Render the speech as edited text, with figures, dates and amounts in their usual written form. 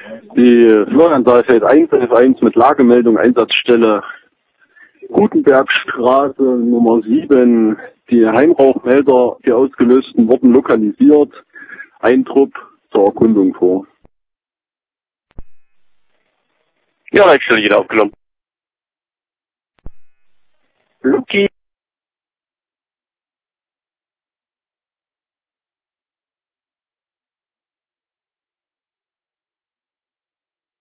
Die Florian Saalfeld 111 mit Lagemeldung Einsatzstelle Gutenbergstraße Nummer 7. Die Heimrauchmelder, die ausgelösten, wurden lokalisiert. Ein Trupp zur Erkundung vor. Ja, Leitstelle jeder aufgenommen. Luki.